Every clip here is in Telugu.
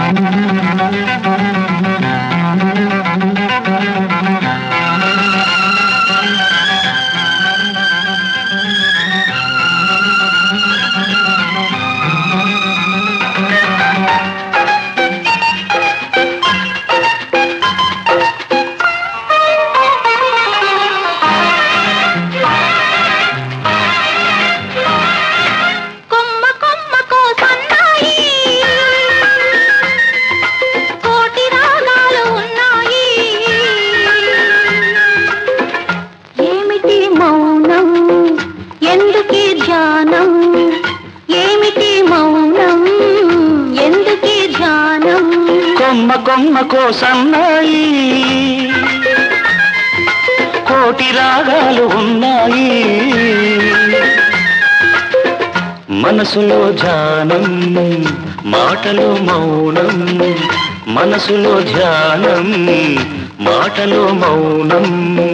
కొమ్మ కొమ్మకో సన్నాయి కోటి రాగాలు ఉన్నాయి మనసులో ధ్యానం మాటలో మౌనం మనసులో ధ్యానం మాటలో మౌనం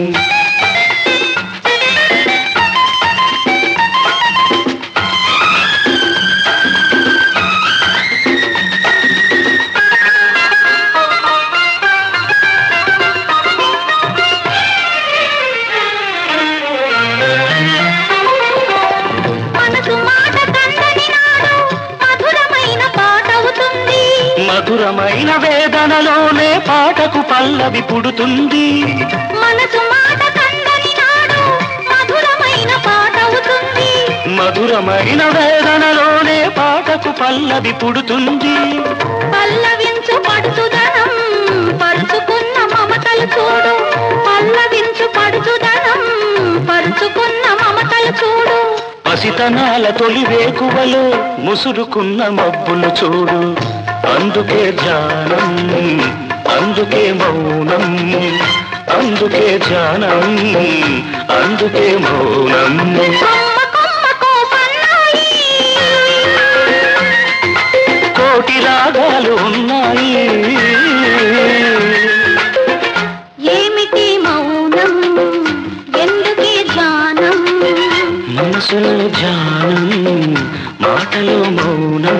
మధురమైన వేదనలోనే పాటకు పల్లవి పుడుతుంది మనసు మాట కందని నాడు మధురమైన పాట అవుతుంది మధురమైన వేదనలోనే పాటకు పల్లవి పుడుతుంది పల్లవించు పడుచుదనం పరుచుకున్న మమతలు చూడు పల్లవించు పడుచుదనం పరుచుకున్న మమతలు చూడు పసితనాల తొలి వేకువలో ముసురుకున్న మబ్బులు చూడు అందుకే ధ్యానం అందుకే మౌనం అందుకే ధ్యానం అందుకే మౌనం కోటి రాగాలు ఉన్నాయి ఏమిటి మౌనం ఎందుకే ధ్యానం మనసులో ధ్యానం మాటలో మౌనం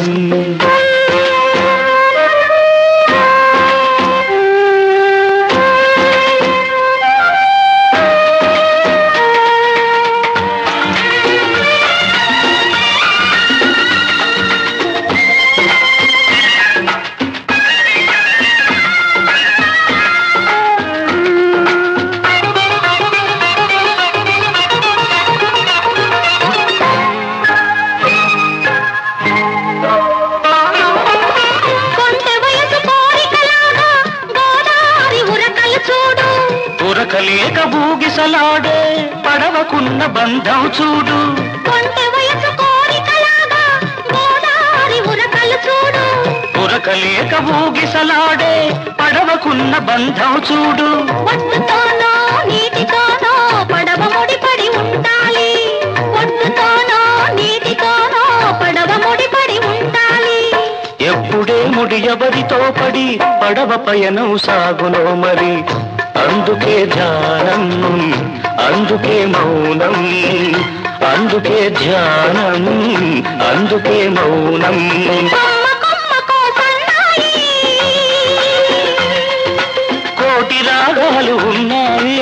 ఉరకలేక బూగిసలాడే పడవకున్న బంధం చూడు ఉరకలేక బూగిసలాడే పడవకున్న బంధం చూడు ఒడ్డుతోనో నీటితోనో పడవ ముడిపడి ఉండాలి ఒడ్డుతోనో నీటితోనో పడవ ముడిపడి ఉండాలి ఎప్పుడే ముడి ఎవరితో పడి పడవ పయనం సాగునో మరి అందుకే ధ్యానం అందుకే మౌనం అందుకే ధ్యానం అందుకే మౌనం కోటి రాగాలు ఉన్నాయి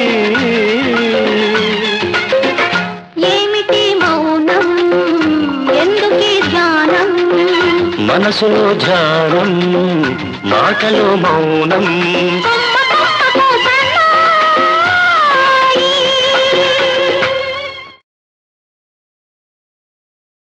ఏమిటి మౌనం ఎందుకే ధ్యానం మనసులో ధ్యానం మాటలో మౌనం